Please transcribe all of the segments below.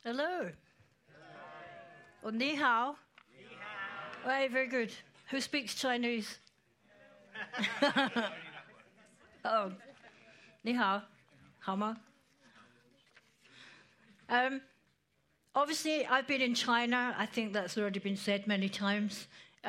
Hello. Oh, ni hao. Right, very good. Who speaks Chinese? Oh, ni hao. Hao ma. Obviously, I've been in China. I think that's already been said many times.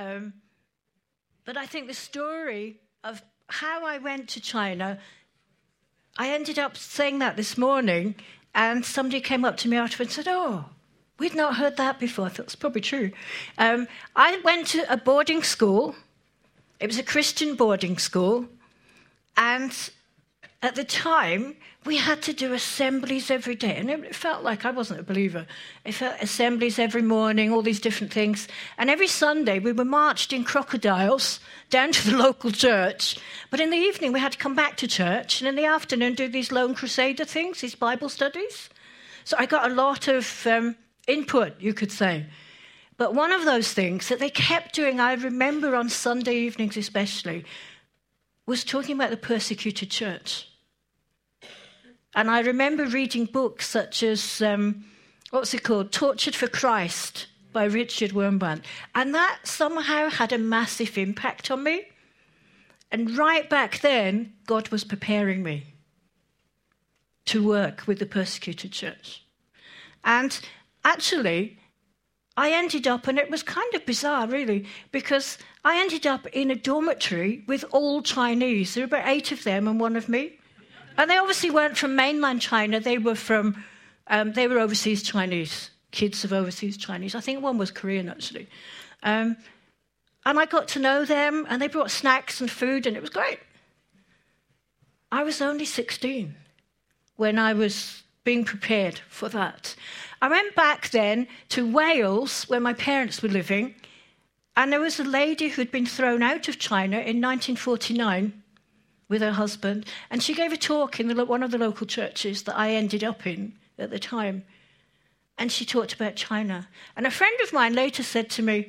But I think the story of how I went to China, I ended up saying that this morning, and somebody came up to me afterwards and said, "Oh, we'd not heard that before." I thought it's probably true. I went to a boarding school. It was a Christian boarding school. And at the time, we had to do assemblies every day. And it felt like I wasn't a believer. It felt assemblies every morning, all these different things. And every Sunday, we were marched in crocodiles down to the local church. But in the evening, we had to come back to church. And in the afternoon, do these Lone Crusader things, these Bible studies. So I got a lot of input, you could say. But one of those things that they kept doing, I remember on Sunday evenings especially, was talking about the persecuted church. And I remember reading books such as, what's it called? Tortured for Christ by Richard Wurmbrand. And that somehow had a massive impact on me. And right back then, God was preparing me to work with the persecuted church. And actually, I ended up, and it was kind of bizarre, really, because I ended up in a dormitory with all Chinese. There were about 8 of them and 1 of me. And they obviously weren't from mainland China. They were from, they were overseas Chinese, kids of overseas Chinese. I think 1 was Korean, actually. And I got to know them, and they brought snacks and food, and it was great. I was only 16 when I was being prepared for that. I went back then to Wales, where my parents were living, and there was a lady who'd been thrown out of China in 1949 with her husband, and she gave a talk in one of the local churches that I ended up in at the time, and she talked about China. And a friend of mine later said to me,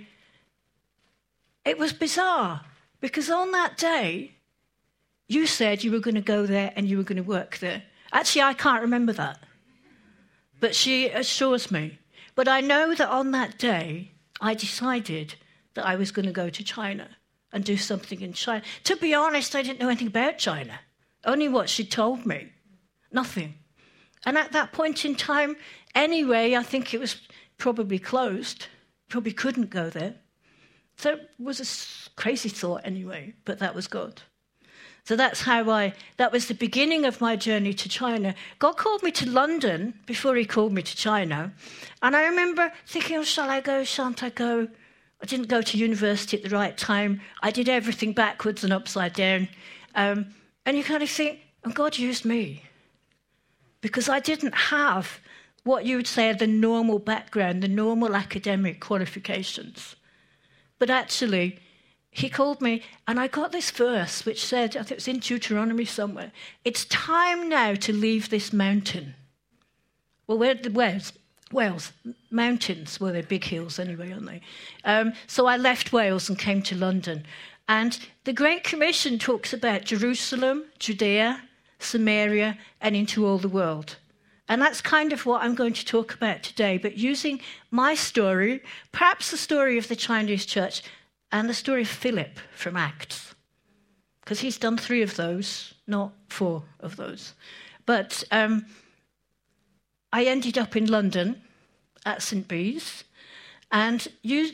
it was bizarre, because on that day, you said you were going to go there and you were going to work there. Actually, I can't remember that. But she assures me. But I know that on that day, I decided that I was going to go to China and do something in China. To be honest, I didn't know anything about China. Only what she told me. Nothing. And at that point in time, anyway, I think it was probably closed. Probably couldn't go there. So it was a crazy thought anyway, but that was God. So that was the beginning of my journey to China. God called me to London before he called me to China. And I remember thinking, oh, shall I go, shan't I go? I didn't go to university at the right time. I did everything backwards and upside down. And you kind of think, and God used me. Because I didn't have what you would say are the normal background, the normal academic qualifications. But actually, he called me, and I got this verse which said, I think it was in Deuteronomy somewhere, it's time now to leave this mountain. Well, where the Wales, mountains, well, they're big hills anyway, aren't they? So I left Wales and came to London. And the Great Commission talks about Jerusalem, Judea, Samaria, and into all the world. And that's kind of what I'm going to talk about today, but using my story, perhaps the story of the Chinese church, and the story of Philip from Acts, because he's done 3 of those, not 4 of those. But I ended up in London at St. Bees, and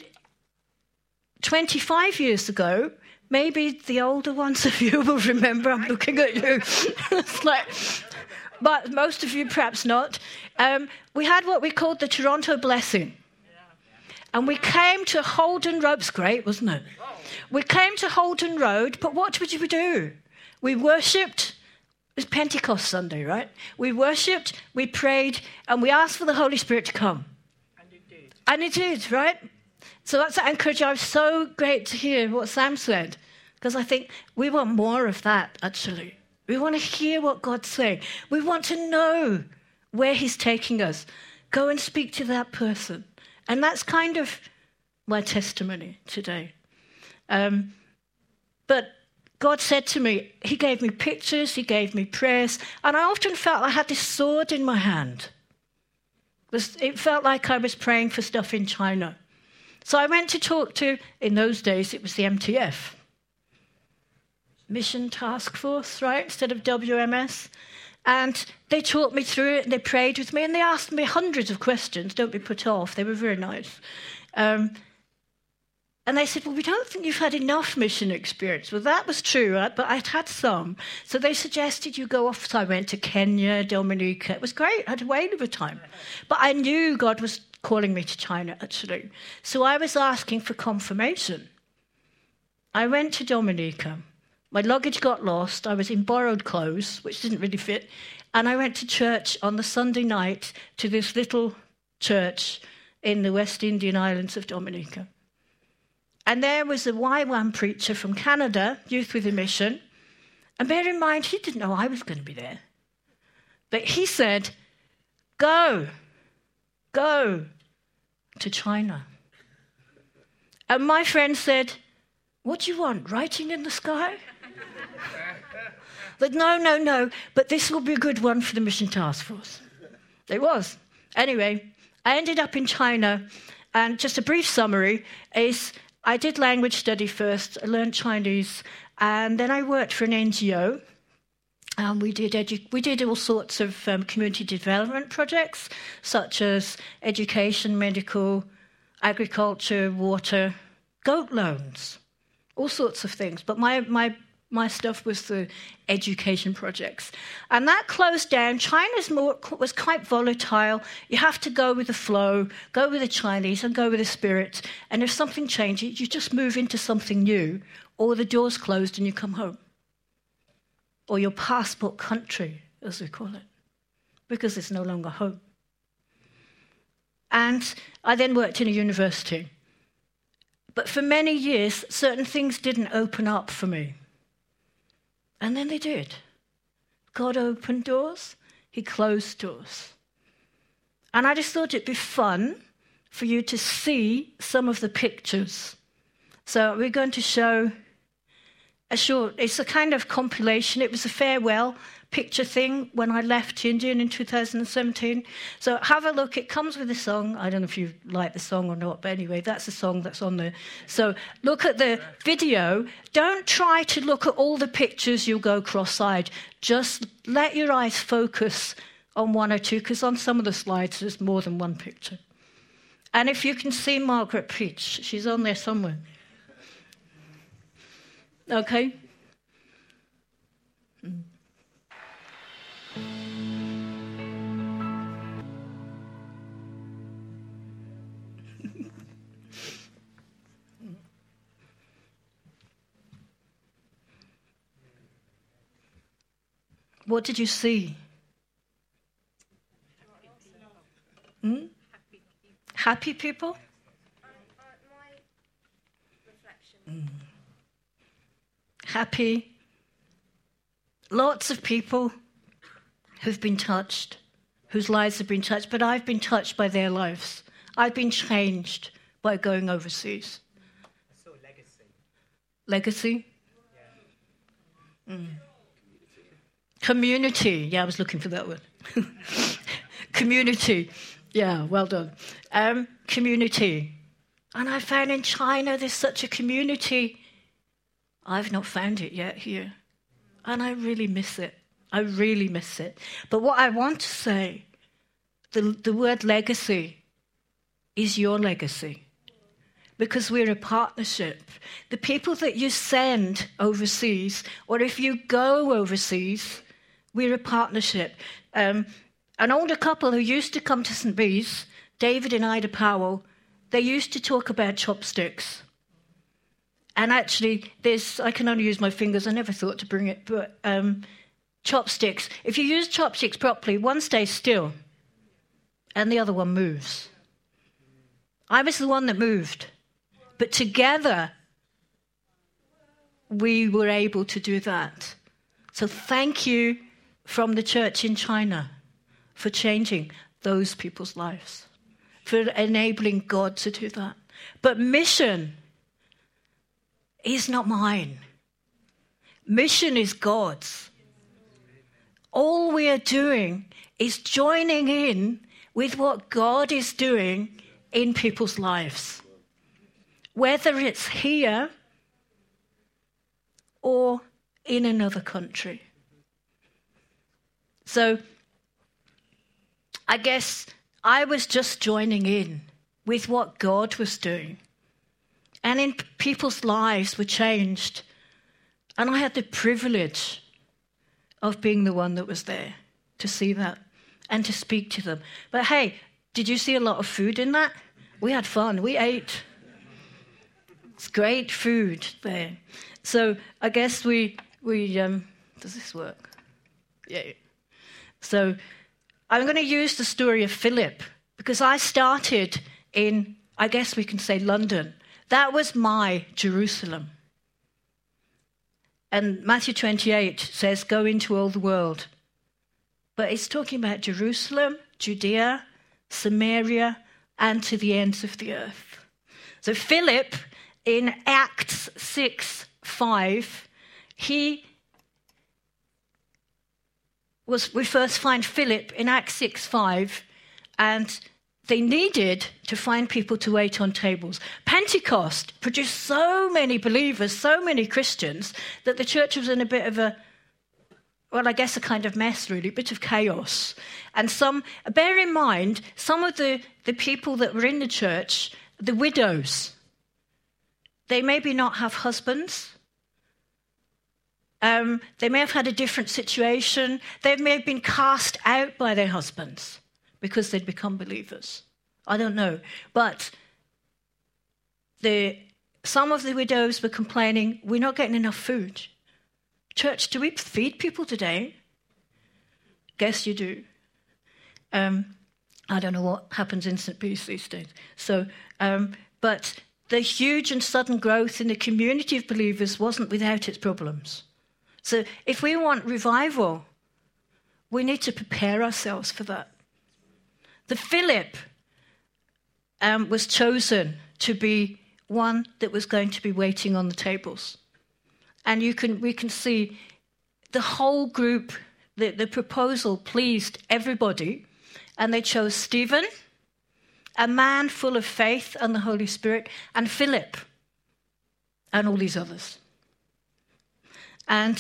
25 years ago, maybe the older ones of you will remember, I'm looking at you, it's like, but most of you perhaps not, we had what we called the Toronto Blessing. And we came to Holden Road. It was great, wasn't it? We came to Holden Road, but what did we do? We worshipped. It was Pentecost Sunday, right? We worshipped, we prayed, and we asked for the Holy Spirit to come. And it did. And it did, right? So that's encouraging. I was so great to hear what Sam said, because I think we want more of that, actually. We want to hear what God's saying. We want to know where he's taking us. Go and speak to that person. And that's kind of my testimony today. But God said to me, he gave me pictures, he gave me prayers, and I often felt I had this sword in my hand. It felt like I was praying for stuff in China. So I went to talk to, in those days, it was the MTF. Mission Task Force, right, instead of WMS. And they talked me through it, and they prayed with me, and they asked me hundreds of questions. Don't be put off. They were very nice. And they said, well, we don't think you've had enough mission experience. Well, that was true, right? But I'd had some. So they suggested you go off. So I went to Kenya, Dominica. It was great. I had a whale of a time. But I knew God was calling me to China, actually. So I was asking for confirmation. I went to Dominica. My luggage got lost. I was in borrowed clothes, which didn't really fit. And I went to church on the Sunday night to this little church in the West Indian islands of Dominica. And there was a YWAM preacher from Canada, Youth with a Mission. And bear in mind, he didn't know I was going to be there. But he said, go to China. And my friend said, what do you want, writing in the sky? But no, but this will be a good one for the Mission Task Force. It was. Anyway, I ended up in China, and just a brief summary is I did language study first, I learned Chinese, and then I worked for an NGO. We did all sorts of community development projects, such as education, medical, agriculture, water, goat loans, all sorts of things. But my stuff was the education projects. And that closed down. Was quite volatile. You have to go with the flow, go with the Chinese and go with the spirit. And if something changes, you just move into something new, or the door's closed and you come home. Or your passport country, as we call it, because it's no longer home. And I then worked in a university. But for many years, certain things didn't open up for me. And then they did. God opened doors, he closed doors. And I just thought it'd be fun for you to see some of the pictures. So we're going to show it's a kind of compilation. It was a farewell picture thing when I left India in 2017. So have a look. It comes with a song. I don't know if you like the song or not, but anyway, that's a song that's on there. So look at the video. Don't try to look at all the pictures. You'll go cross-eyed. Just let your eyes focus on one or two, because on some of the slides there's more than one picture. And if you can see Margaret Peach, she's on there somewhere. Okay? What did you see? Happy people? Happy. Lots of people who've been touched, whose lives have been touched, but I've been touched by their lives. I've been changed by going overseas. So legacy. Legacy? Yeah. Community. Yeah, I was looking for that word. Community. Yeah, well done. Community. And I found in China there's such a community. I've not found it yet here. And I really miss it. I really miss it. But what I want to say, the word legacy is your legacy. Because we're a partnership. The people that you send overseas, or if you go overseas, we're a partnership. An older couple who used to come to St. Bees, David and Ida Powell, they used to talk about chopsticks. And actually, I can only use my fingers. I never thought to bring it, but chopsticks. If you use chopsticks properly, one stays still and the other one moves. I was the one that moved. But together, we were able to do that. So thank you from the church in China for changing those people's lives, for enabling God to do that. But mission is not mine. Mission is God's. All we are doing is joining in with what God is doing in people's lives, whether it's here or in another country. So I guess I was just joining in with what God was doing. And in people's lives were changed. And I had the privilege of being the one that was there to see that and to speak to them. But hey, did you see a lot of food in that? We had fun. We ate. It's great food there. So I guess we does this work? Yeah. So I'm going to use the story of Philip because I started in, I guess we can say, London. That was my Jerusalem. And Matthew 28 says, go into all the world. But it's talking about Jerusalem, Judea, Samaria, and to the ends of the earth. So Philip, in Acts 6:5, we first find Philip in Acts 6:5, and they needed to find people to wait on tables. Pentecost produced so many believers, so many Christians, that the church was in a bit of a kind of mess, really, a bit of chaos. And bear in mind, some of the people that were in the church, the widows, they maybe not have husbands. They may have had a different situation. They may have been cast out by their husbands because they'd become believers. I don't know. But some of the widows were complaining, we're not getting enough food. Church, do we feed people today? Guess you do. I don't know what happens in St. Peter's these days. So, but the huge and sudden growth in the community of believers wasn't without its problems. So if we want revival, we need to prepare ourselves for that. The Philip was chosen to be one that was going to be waiting on the tables. And we can see the whole group, the proposal pleased everybody. And they chose Stephen, a man full of faith and the Holy Spirit, and Philip, and all these others. And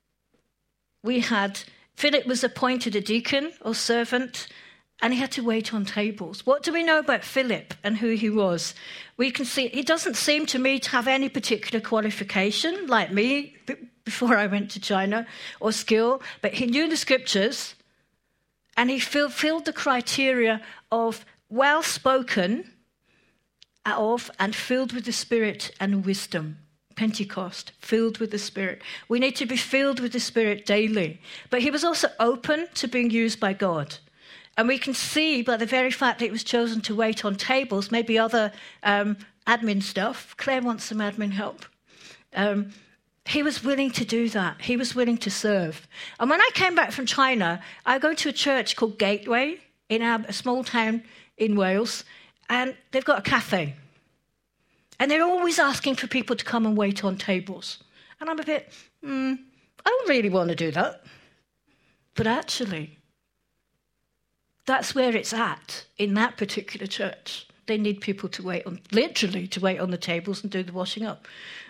Philip was appointed a deacon or servant, and he had to wait on tables. What do we know about Philip and who he was? We can see he doesn't seem to me to have any particular qualification, like me before I went to China, or skill, but he knew the scriptures, and he filled the criteria of well-spoken and filled with the Spirit and wisdom. Pentecost, filled with the Spirit. We need to be filled with the Spirit daily. But he was also open to being used by God. And we can see by the very fact that he was chosen to wait on tables, maybe other admin stuff. Claire wants some admin help. He was willing to do that. He was willing to serve. And when I came back from China, I go to a church called Gateway in a small town in Wales, and they've got a cafe. And they're always asking for people to come and wait on tables. And I'm a bit, I don't really want to do that. But actually, that's where it's at in that particular church. They need people to literally to wait on the tables and do the washing up.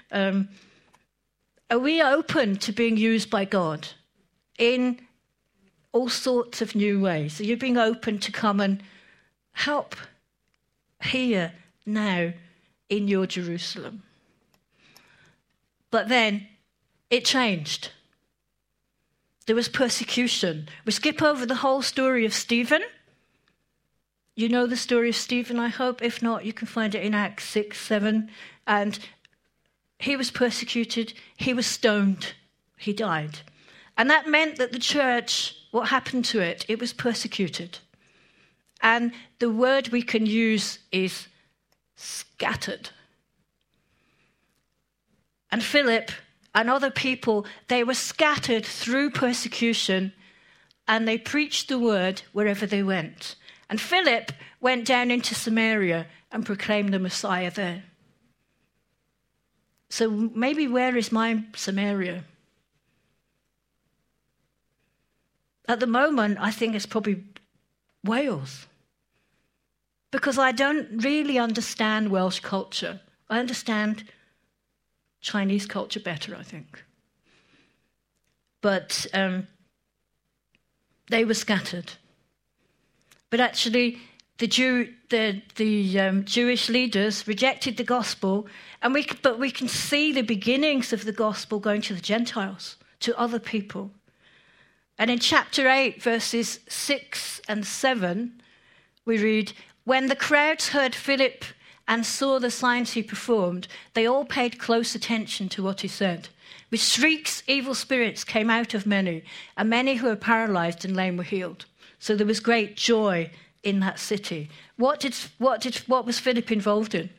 Are we open to being used by God in all sorts of new ways? Are you being open to come and help here, now, in your Jerusalem? But then it changed. There was persecution. We skip over the whole story of Stephen. You know the story of Stephen, I hope. If not, you can find it in Acts 6, 7. And he was persecuted. He was stoned. He died. And that meant that the church, what happened to it? It was persecuted. And the word we can use is scattered. And Philip and other people, they were scattered through persecution, and they preached the word wherever they went. And Philip went down into Samaria and proclaimed the Messiah there. So maybe where is my Samaria? At the moment, I think it's probably Wales. because I don't really understand Welsh culture. I understand Chinese culture better, I think. But they were scattered. But actually, the Jewish leaders rejected the gospel, but we can see the beginnings of the gospel going to the Gentiles, to other people. And in chapter 8, verses 6 and 7, we read, "When the crowds heard Philip and saw the signs he performed, they all paid close attention to what he said. With shrieks, evil spirits came out of many, and many who were paralyzed and lame were healed." So there was great joy in that city. What was Philip involved in?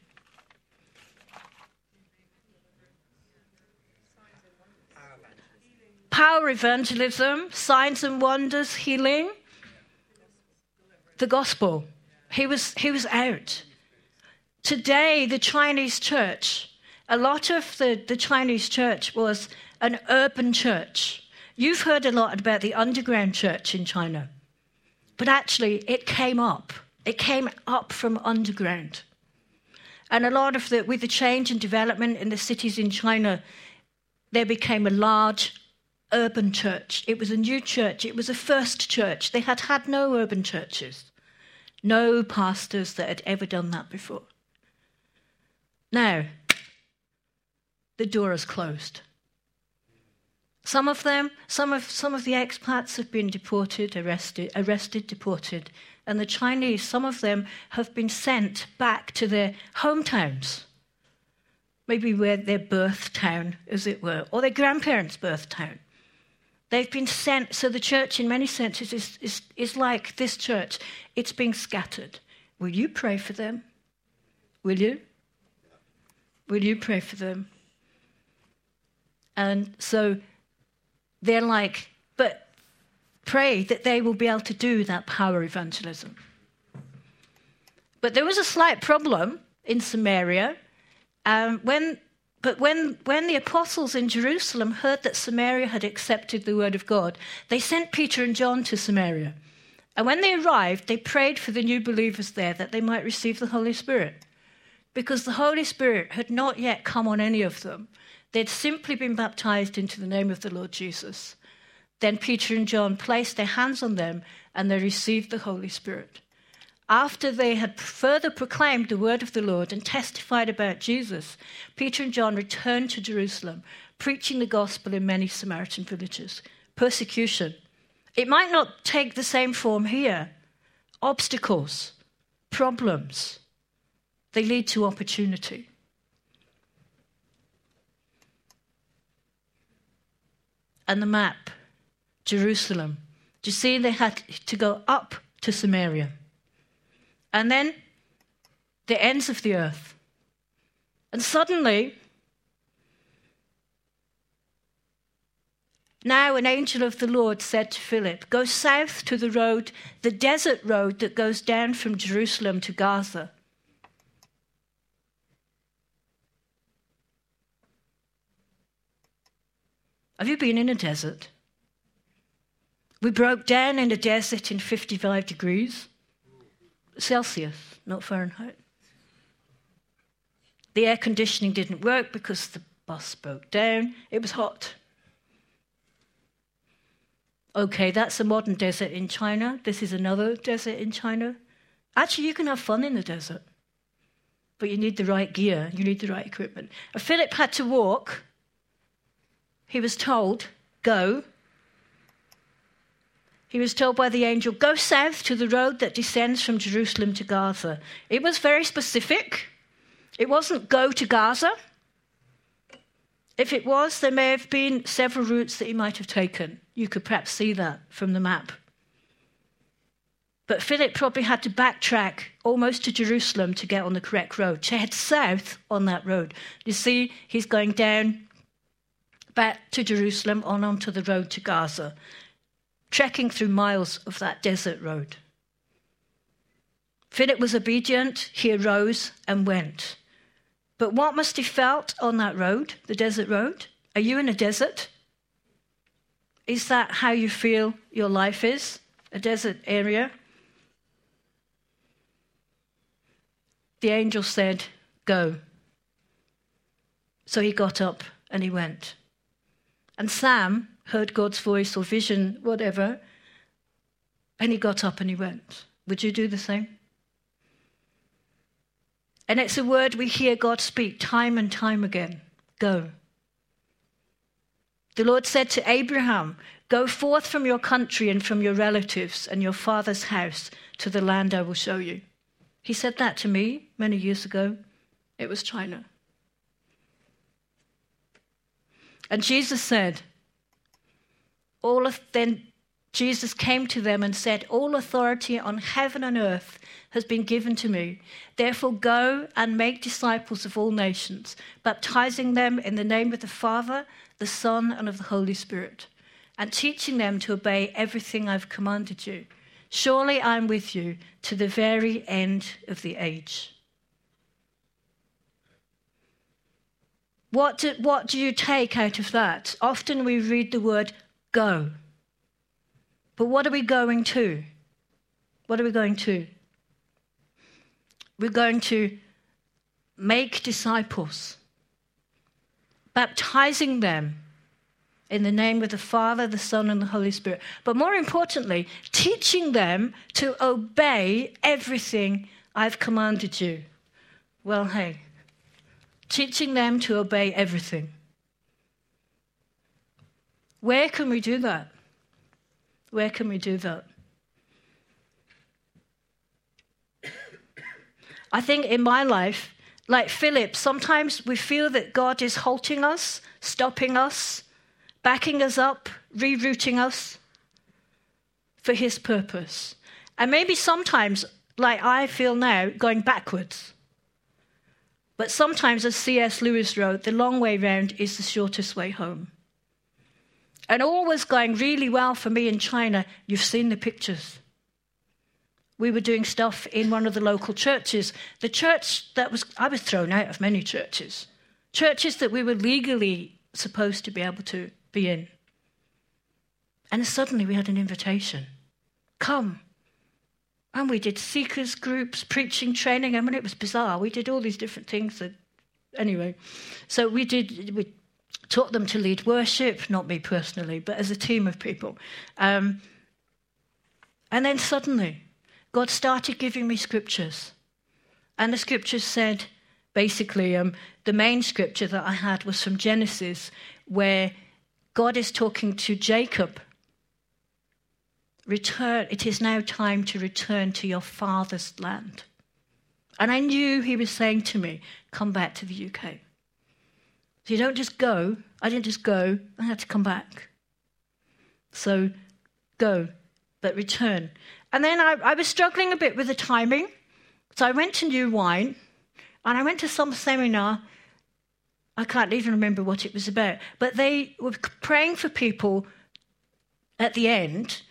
Power evangelism, signs and wonders, healing, the gospel. He was out. Today, the Chinese church, a lot of the Chinese church was an urban church. You've heard a lot about the underground church in China, but actually it came up. It came up from underground. And a lot of with the change and development in the cities in China, there became a large urban church. It was a new church. It was a first church. They had no urban churches, no pastors that had ever done that before. Now, the door is closed. Some of the expats have been arrested, deported, and the Chinese, some of them have been sent back to their hometowns, maybe where their birth town, as it were, or their grandparents' birth town. They've been sent, so the church in many senses is like this church. It's being scattered. Will you pray for them? Will you? Will you pray for them? And so they're like, but pray that they will be able to do that power evangelism. But there was a slight problem in Samaria. When the apostles in Jerusalem heard that Samaria had accepted the word of God, they sent Peter and John to Samaria. And when they arrived, they prayed for the new believers there that they might receive the Holy Spirit, because the Holy Spirit had not yet come on any of them. They'd simply been baptized into the name of the Lord Jesus. Then Peter and John placed their hands on them and they received the Holy Spirit. After they had further proclaimed the word of the Lord and testified about Jesus, Peter and John returned to Jerusalem, preaching the gospel in many Samaritan villages. Persecution. It might not take the same form here. Obstacles, problems, they lead to opportunity. And the map, Jerusalem. Do you see, they had to go up to Samaria. And then the ends of the earth. And suddenly, now an angel of the Lord said to Philip, "Go south to the road, the desert road that goes down from Jerusalem to Gaza." Have you been in a desert? We broke down in a desert in 55 degrees Celsius, not Fahrenheit. The air conditioning didn't work because the bus broke down. It was hot. Okay, that's a modern desert in China. This is another desert in China. Actually, you can have fun in the desert, but you need the right gear, you need the right equipment. Philip had to walk. He was told, go. He was told by the angel, go south to the road that descends from Jerusalem to Gaza. It was very specific. It wasn't go to Gaza. If it was, there may have been several routes that he might have taken. You could perhaps see that from the map. But Philip probably had to backtrack almost to Jerusalem to get on the correct road, to head south on that road. You see, he's going down back to Jerusalem onto the road to Gaza, trekking through miles of that desert road. Philip was obedient. He arose and went. But what must he felt on that road, the desert road? Are you in a desert? Is that how you feel your life is? A desert area? the angel said, go. So he got up and he went. And Sam heard God's voice or vision, whatever, and he got up and he went. Would you do the same? And it's a word we hear God speak time and time again. Go. The Lord said to Abraham, go forth from your country and from your relatives and your father's house to the land I will show you. He said that to me many years ago. It was China. And Jesus said, then Jesus came to them and said, all authority on heaven and earth has been given to me. Therefore go and make disciples of all nations, baptizing them in the name of the Father, the Son, and of the Holy Spirit, and teaching them to obey everything I've commanded you. Surely I'm with you to the very end of the age. What do you take out of that? Often we read the word go. But what are we going to? What are we going to? We're going to make disciples, baptizing them in the name of the Father, the Son, and the Holy Spirit. But more importantly, teaching them to obey everything I've commanded you. Well, hey, teaching them to obey everything. Where can we do that? Where can we do that? I think in my life, like Philip, sometimes we feel that God is halting us, stopping us, backing us up, rerouting us for his purpose. And maybe sometimes, like I feel now, going backwards. But sometimes, as C.S. Lewis wrote, the long way round is the shortest way home. And all was going really well for me in China. You've seen the pictures. We were doing stuff in one of the local churches. The church I was thrown out of many churches. Churches that we were legally supposed to be able to be in. And suddenly we had an invitation. Come. And we did seekers groups, preaching, training. I mean, it was bizarre. We did all these different things. Anyway, so we taught them to lead worship, not me personally, but as a team of people. And then suddenly, God started giving me scriptures. And the scriptures said, basically, the main scripture that I had was from Genesis, where God is talking to Jacob. Return, it is now time to return to your father's land. And I knew he was saying to me, come back to the UK. So you don't just go. I didn't just go. I had to come back. So go, but return. And then I was struggling a bit with the timing. So I went to New Wine, and I went to some seminar. I can't even remember what it was about. But they were praying for people at the end.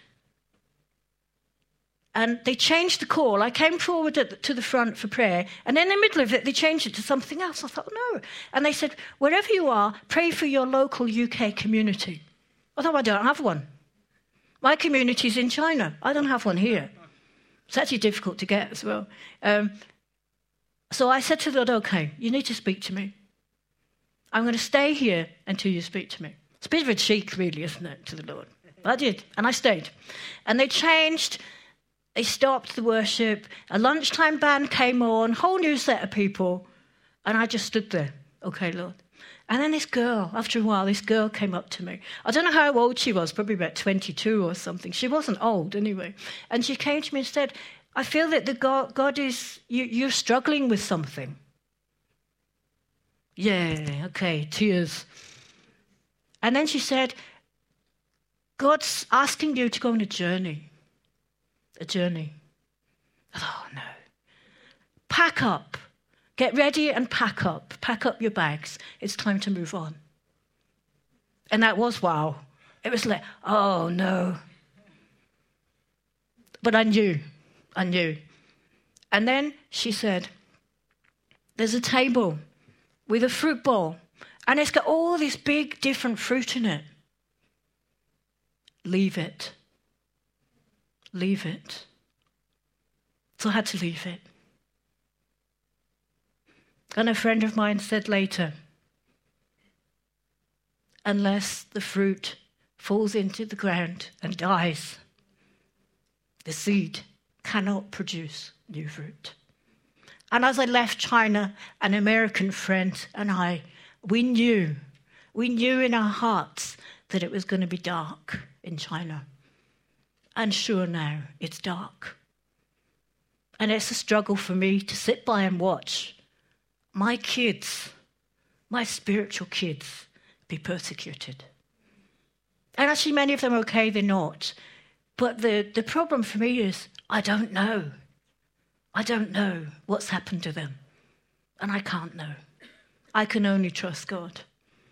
And they changed the call. I came forward to the front for prayer, and in the middle of it, they changed it to something else. I thought, no. And they said, wherever you are, pray for your local UK community. I thought, I don't have one. My community's in China. I don't have one here. It's actually difficult to get as well. So I said to the Lord, okay, you need to speak to me. I'm going to stay here until you speak to me. It's a bit of a cheek, really, isn't it, to the Lord? But I did, and I stayed. And they changed. They stopped the worship. A lunchtime band came on, whole new set of people. And I just stood there. Okay, Lord. And then after a while, this girl came up to me. I don't know how old she was, probably about 22 or something. She wasn't old anyway. And she came to me and said, I feel that God is, you're struggling with something. Yeah, okay, tears. And then she said, God's asking you to go on a journey. A journey. Oh, no. Pack up. Get ready and pack up. Pack up your bags. It's time to move on. And that was wow. It was like, oh, no. But I knew. And then she said, there's a table with a fruit bowl, and it's got all this big different fruit in it. Leave it. Leave it. So I had to leave it. And a friend of mine said later, unless the fruit falls into the ground and dies, the seed cannot produce new fruit. And as I left China, an American friend and I, we knew in our hearts that it was going to be dark in China. And sure now, it's dark. And it's a struggle for me to sit by and watch my kids, my spiritual kids, be persecuted. And actually many of them are okay, they're not. But the problem for me is I don't know. I don't know what's happened to them. And I can't know. I can only trust God.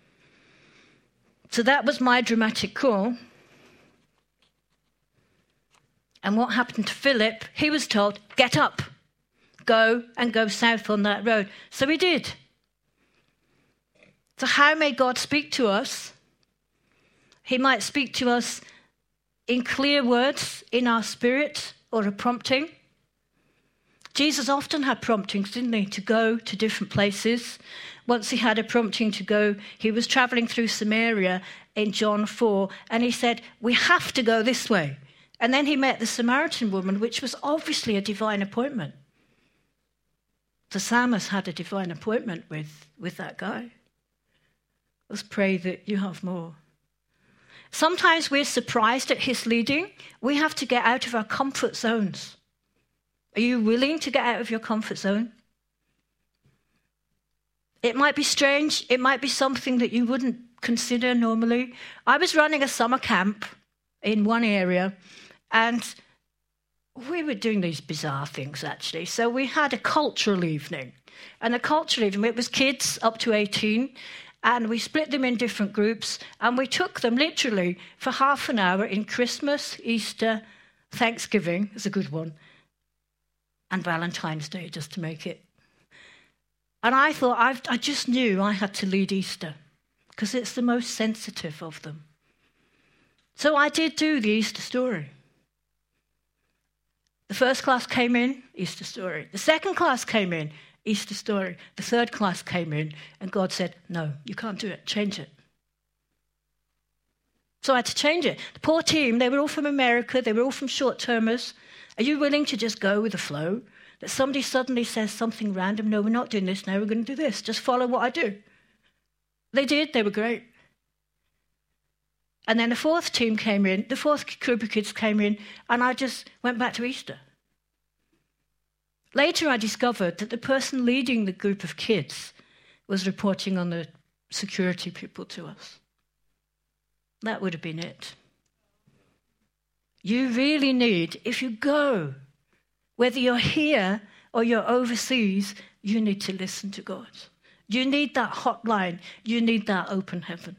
So that was my dramatic call. And what happened to Philip? He was told, get up, go and go south on that road. So he did. So how may God speak to us? He might speak to us in clear words, in our spirit, or a prompting. Jesus often had promptings, didn't he, to go to different places. Once he had a prompting to go, he was travelling through Samaria in John 4, and he said, we have to go this way. And then he met the Samaritan woman, which was obviously a divine appointment. The psalmist had a divine appointment with that guy. Let's pray that you have more. Sometimes we're surprised at his leading. We have to get out of our comfort zones. Are you willing to get out of your comfort zone? It might be strange. It might be something that you wouldn't consider normally. I was running a summer camp in one area, and we were doing these bizarre things, actually. So we had a cultural evening. And the cultural evening, it was kids up to 18, and we split them in different groups, and we took them literally for half an hour in Christmas, Easter, Thanksgiving is a good one, and Valentine's Day, just to make it. And I thought, I just knew I had to lead Easter, because it's the most sensitive of them. So I did do the Easter story. The first class came in, Easter story. The second class came in, Easter story. The third class came in, and God said, no, you can't do it, change it. So I had to change it. The poor team, they were all from America, they were all from short-termers. Are you willing to just go with the flow? That somebody suddenly says something random, no, we're not doing this now, we're going to do this. Just follow what I do. They did, they were great. And then the fourth team came in, the fourth group of kids came in, and I just went back to Easter. Later I discovered that the person leading the group of kids was reporting on the security people to us. That would have been it. You really need, if you go, whether you're here or you're overseas, you need to listen to God. You need that hotline. You need that open heaven.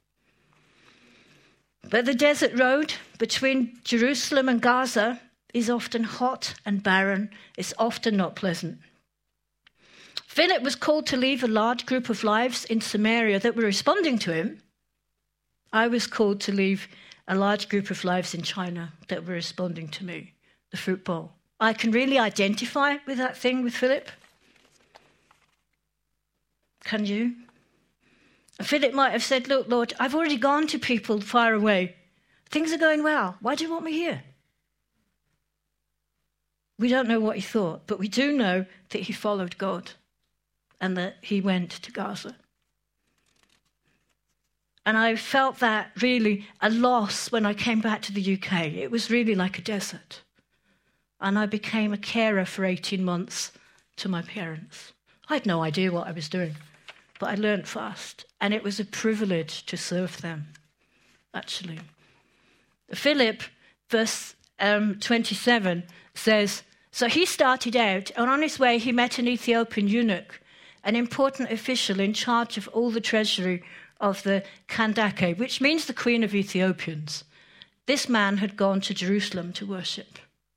But the desert road between Jerusalem and Gaza is often hot and barren. It's often not pleasant. Philip was called to leave a large group of lives in Samaria that were responding to him. I was called to leave a large group of lives in China that were responding to me, the fruit bowl. I can really identify with that thing with Philip. Can you? And Philip might have said, look, Lord, I've already gone to people far away. Things are going well. Why do you want me here? We don't know what he thought, but we do know that he followed God and that he went to Gaza. And I felt that really a loss when I came back to the UK. It was really like a desert. And I became a carer for 18 months to my parents. I had no idea what I was doing, but I learned fast. And it was a privilege to serve them, actually. Philip, verse 27, says, so he started out, and on his way he met an Ethiopian eunuch, an important official in charge of all the treasury of the Kandake, which means the Queen of Ethiopians. This man had gone to Jerusalem to worship.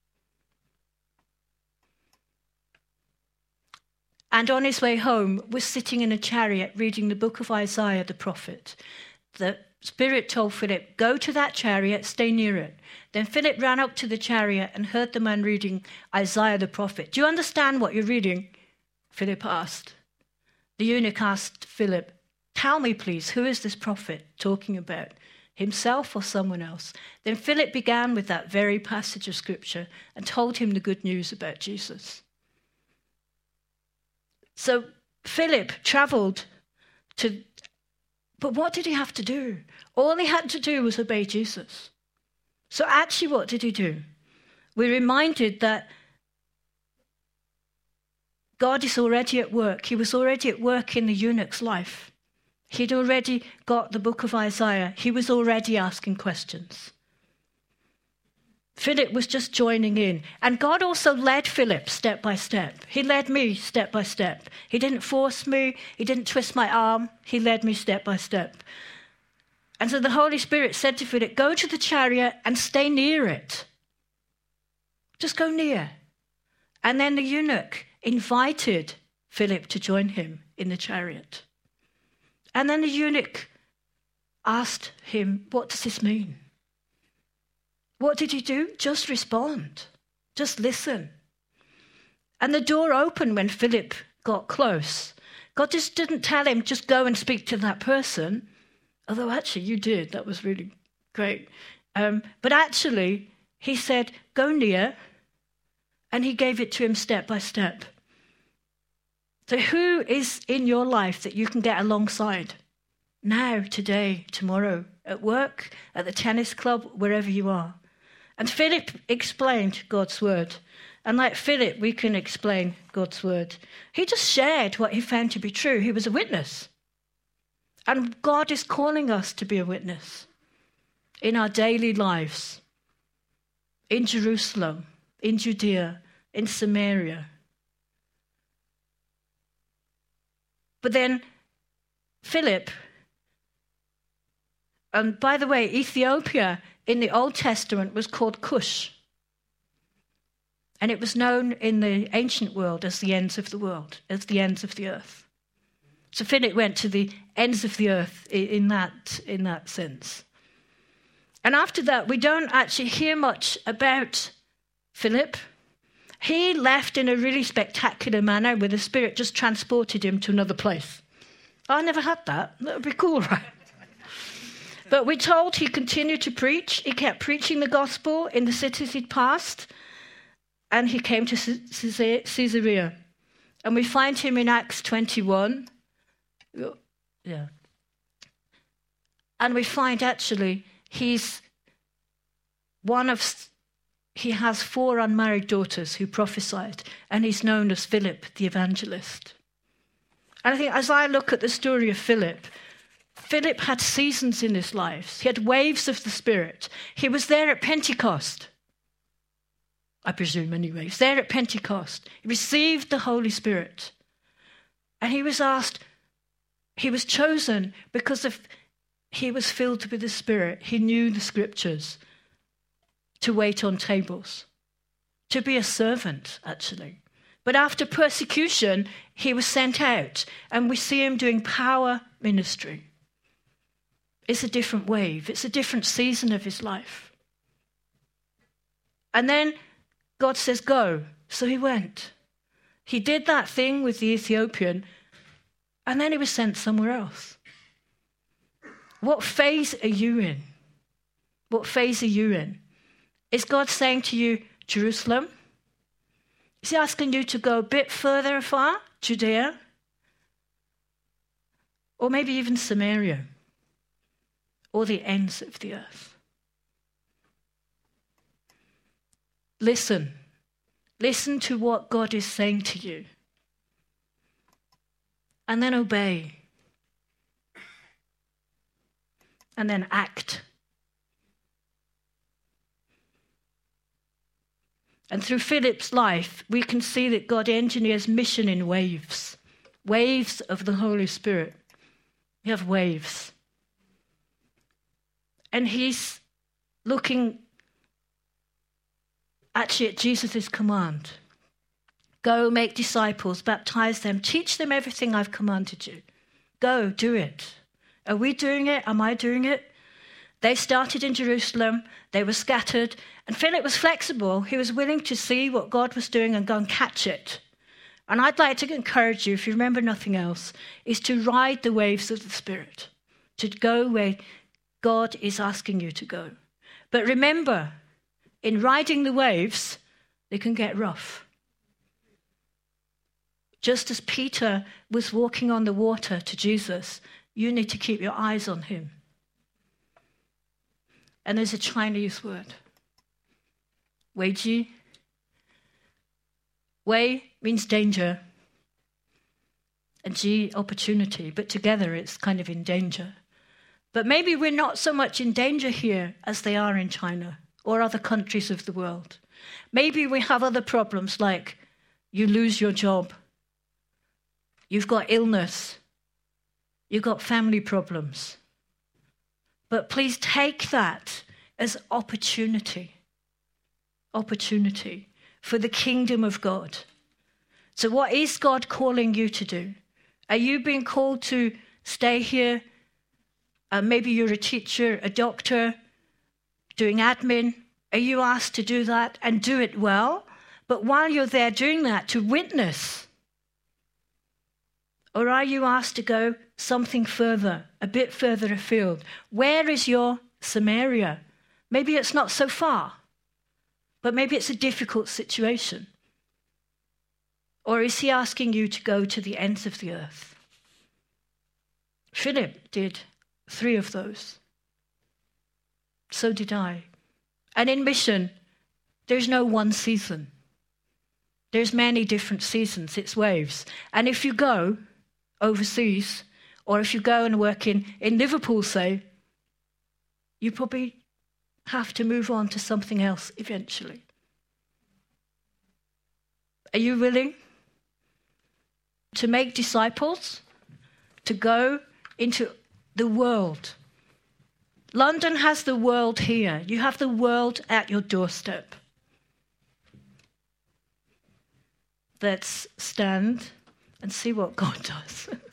And on his way home was sitting in a chariot reading the book of Isaiah the prophet. The Spirit told Philip, go to that chariot, stay near it. Then Philip ran up to the chariot and heard the man reading Isaiah the prophet. Do you understand what you're reading? Philip asked. The eunuch asked Philip, "Tell me, please, who is this prophet talking about? Himself or someone else?" Then Philip began with that very passage of scripture and told him the good news about Jesus. So Philip traveled but what did he have to do? All he had to do was obey Jesus. So actually, what did he do? We're reminded that God is already at work. He was already at work in the eunuch's life. He'd already got the book of Isaiah. He was already asking questions. Philip was just joining in. And God also led Philip step by step. He led me step by step. He didn't force me. He didn't twist my arm. He led me step by step. And so the Holy Spirit said to Philip, "Go to the chariot and stay near it. Just go near." And then the eunuch invited Philip to join him in the chariot. And then the eunuch asked him, "What does this mean?" What did he do? Just respond. Just listen. And the door opened when Philip got close. God just didn't tell him, "Just go and speak to that person." Although actually you did. That was really great. But actually, he said, "Go near." And he gave it to him step by step. So who is in your life that you can get alongside? Now, today, tomorrow, at work, at the tennis club, wherever you are. And Philip explained God's word. And like Philip, we can explain God's word. He just shared what he found to be true. He was a witness. And God is calling us to be a witness in our daily lives, in Jerusalem, in Judea, in Samaria. But then Philip, and by the way, Ethiopia in the Old Testament was called Cush. And it was known in the ancient world as the ends of the world, as the ends of the earth. So Philip went to the ends of the earth in that sense. And after that, we don't actually hear much about Philip. He left in a really spectacular manner where the Spirit just transported him to another place. I never had that. That would be cool, right? But we're told he continued to preach. He kept preaching the gospel in the cities he'd passed. And he came to Caesarea. And we find him in Acts 21. Yeah. And we find actually he has 4 unmarried daughters who prophesied. And he's known as Philip the evangelist. And I think as I look at the story of Philip had seasons in his life. He had waves of the Spirit. He was there at Pentecost. I presume anyway. He was there at Pentecost. He received the Holy Spirit. And he was chosen because he was filled with the Spirit. He knew the scriptures. To wait on tables. To be a servant, actually. But after persecution, he was sent out. And we see him doing power ministry. It's a different wave. It's a different season of his life. And then God says, "Go." So he went. He did that thing with the Ethiopian, and then he was sent somewhere else. What phase are you in? What phase are you in? Is God saying to you, Jerusalem? Is he asking you to go a bit further afar, Judea? Or maybe even Samaria? Or the ends of the earth? Listen. Listen to what God is saying to you. And then obey. And then act. And through Philip's life, we can see that God engineers mission in waves. Waves of the Holy Spirit. We have waves. And he's looking actually at Jesus' command. Go, make disciples, baptize them, teach them everything I've commanded you. Go, do it. Are we doing it? Am I doing it? They started in Jerusalem. They were scattered. And Philip was flexible. He was willing to see what God was doing and go and catch it. And I'd like to encourage you, if you remember nothing else, is to ride the waves of the Spirit, to go where God is asking you to go. But remember, in riding the waves, they can get rough. Just as Peter was walking on the water to Jesus, you need to keep your eyes on him. And there's a Chinese word, weiji. Wei means danger, and ji, opportunity, but together it's kind of in danger. But maybe we're not so much in danger here as they are in China or other countries of the world. Maybe we have other problems like you lose your job, you've got illness, you've got family problems. But please take that as opportunity for the kingdom of God. So what is God calling you to do? Are you being called to stay here? Maybe you're a teacher, a doctor, doing admin. Are you asked to do that and do it well? But while you're there doing that, to witness? Or are you asked to go something further, a bit further afield? Where is your Samaria? Maybe it's not so far, but maybe it's a difficult situation. Or is he asking you to go to the ends of the earth? Philip did 3 of those. So did I. And in mission, there's no one season. There's many different seasons. It's waves. And if you go overseas, or if you go and work in Liverpool, say, you probably have to move on to something else eventually. Are you willing to make disciples, to go into the world? London has the world here. You have the world at your doorstep. Let's stand and see what God does.